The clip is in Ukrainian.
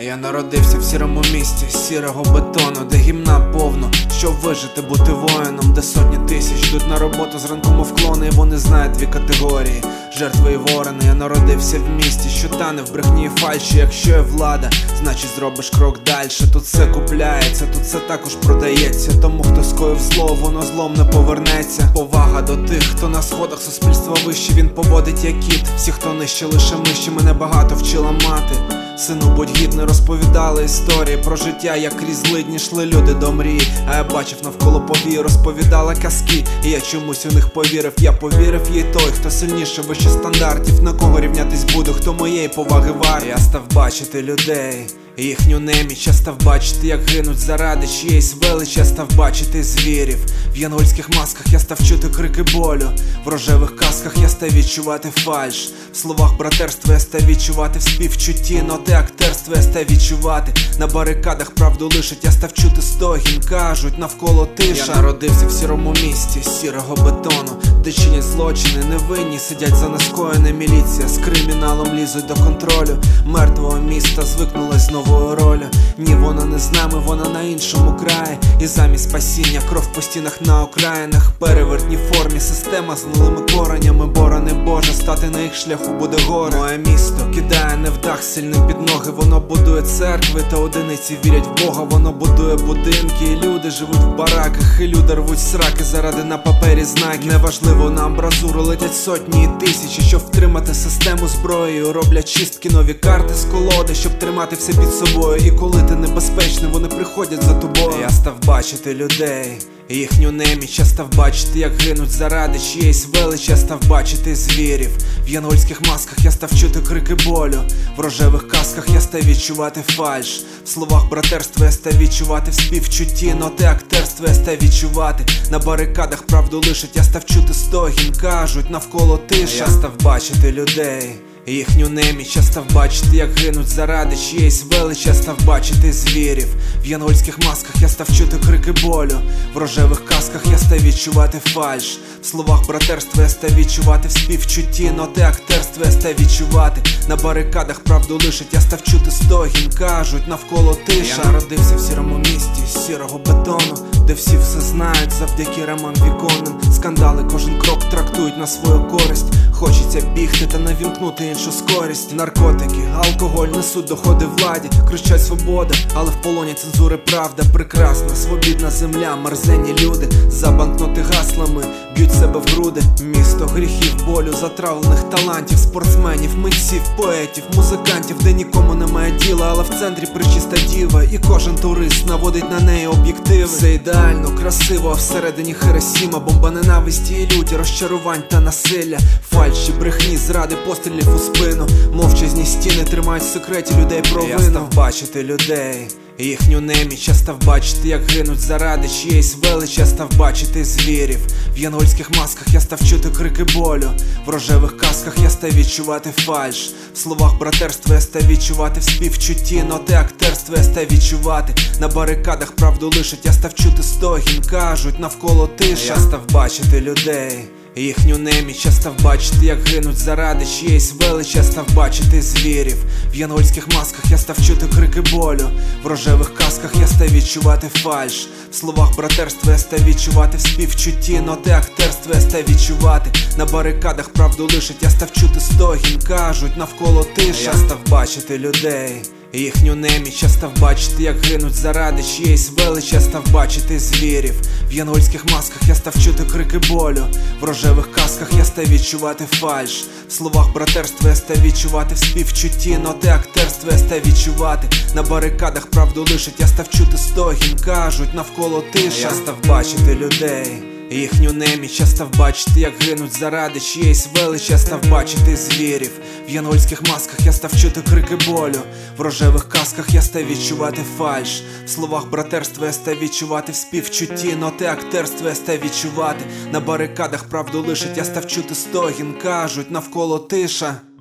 Я народився в сірому місті, сірого бетону, де гімна повно, щоб вижити, бути воїном, де сотні тисяч йдуть на роботу зранку, мов клони, і вони знають дві категорії: жертви і ворени. Я народився в місті, що тане в брехні і фальші. Якщо є влада, значить зробиш крок дальше. Тут все купляється, тут все також продається. Тому хто скоїв зло, воно злом не повернеться. Повага до тих, хто на сходах суспільства вище, він поводить як кіт. Всі, хто нижче, лише миші, мене багато вчила мати. Сину, будь гідний, розповідали історії про життя, як крізь злидні йшли люди до мрії. А я бачив навколо повії, розповідала казки, і я чомусь у них повірив. Я повірив їй той, хто сильніше, вище стандартів. На кого рівнятись буду, хто моєї поваги варт. Я став бачити людей, їхню неміч. Я став бачити, як гинуть заради чиєїсь величі. Я став бачити звірів в янгольських масках. Я став чути крики болю в рожевих касках. Я став відчувати фальш в словах братерства. Я став відчувати в співчутті ноти актерства. Я став відчувати на барикадах правду лишить. Я став чути стогін, кажуть навколо тиша. Я народився в сірому місті, сірого бетону, де чинять злочини невинні, сидять за нескоєне. Міліція з криміналом лізуть до контролю мертвого міста, звикнулась з новою ролью. Ні, вона не з нами, вона на іншому краї. І замість спасіння кров по стінах на окраїнах. Перевертні формі, система з гнилими коренями. Борони Боже, стати на їх шляху буде горе. Моє місто кидає невдах сильним під ноги. Воно будує церкви, та одиниці вірять в Бога. Воно будує будинки, і люди живуть в бараках. І люди рвуть сраки заради на папері знаків. Неважливо, на амбразуру летять сотні і тисячі, щоб втримати систему зброєю. Роблять чистки, нові карти з колоди, щоб тримати все під собою. І коли ти небезпечний, вони приходять за тобою. Я став бачити людей, їхню неміч. Я став бачити, як гинуть заради чиєїсь величі. Я став бачити звірів в янгольських масках. Я став чути крики болю в рожевих касках. Я став відчувати фальш в словах братерства. Я став відчувати в співчутті ноти актерства. Я став відчувати на барикадах правду лишить. Я став чути стогін, кажуть навколо тиша. Я став бачити людей, їхню неміч. Я став бачити, як гинуть заради чиєїсь величі. Я став бачити звірів в янгольських масках. Я став чути крики болю в рожевих касках. Я став відчувати фальш в словах братерства. Я став відчувати в співчутті ноти актерства. Я став відчувати на барикадах правду лишить. Я став чути стогін, кажуть навколо тиша. Я народився в сірому місті, з сірого бетону, де всі все знають завдяки рамам віконним. Скандали кожен крок трактують на свою користь. Хочеться бігти та навімкнути іншу скорість. Наркотики, алкоголь несуть доходи владі. Кричать свобода, але в полоні цензури правда. Прекрасна, свобідна земля, мерзенні люди за банкноти гаслами б'ють себе в груди. Місто гріхів, болю, затравлених талантів, спортсменів, митців, поетів, музикантів, де нікому немає діла, але в центрі пречиста діва. І кожен турист наводить на неї об'єктиви. Все ідеально, красиво, а всередині Хіросіма. Бомба ненависті і люті, розчарувань та насилля. Фальші, брехні, зради, пострілів у спину. Мовчазні стіни тримають в секреті людей провину. Я став бачити людей, їхню неміч. Я став бачити, як гинуть заради чиєїсь величі. Я став бачити звірів в янгольських масках. Я став чути крики болю в рожевих касках. Я став відчувати фальш в словах братерства. Я став відчувати в співчутті ноти актерства. Я став відчувати на барикадах правду лишить. Я став чути стогін, кажуть навколо тиша. Я став бачити людей, їхню неміч. Я став бачити, як гинуть заради чиєїсь величі. Я став бачити звірів в янгольських масках. Я став чути крики болю в рожевих касках. Я став відчувати фальш в словах братерства. Я став відчувати в співчутті ноти актерства. Я став відчувати на барикадах правду лишить. Я став чути стогін, кажуть навколо тиша. Я став бачити людей, їхню неміч. Я став бачити, як гинуть заради чиєїсь величі. Я став бачити звірів в янгольських масках. Я став чути крики болю в рожевих касках. Я став відчувати фальш в словах братерства. Я став відчувати в співчутті ноти актерства. Я став відчувати на барикадах правду лишить. Я став чути стогін, кажуть навколо тиша. Я став бачити людей, їхню неміч. Я став бачити, як гинуть заради чиєїсь величі. Я став бачити звірів в янгольських масках. Я став чути крики болю в рожевих касках. Я став відчувати фальш в словах братерства. Я став відчувати в співчутті ноти актерства. Я став відчувати на барикадах правду лишить. Я став чути стогін, кажуть навколо тиша.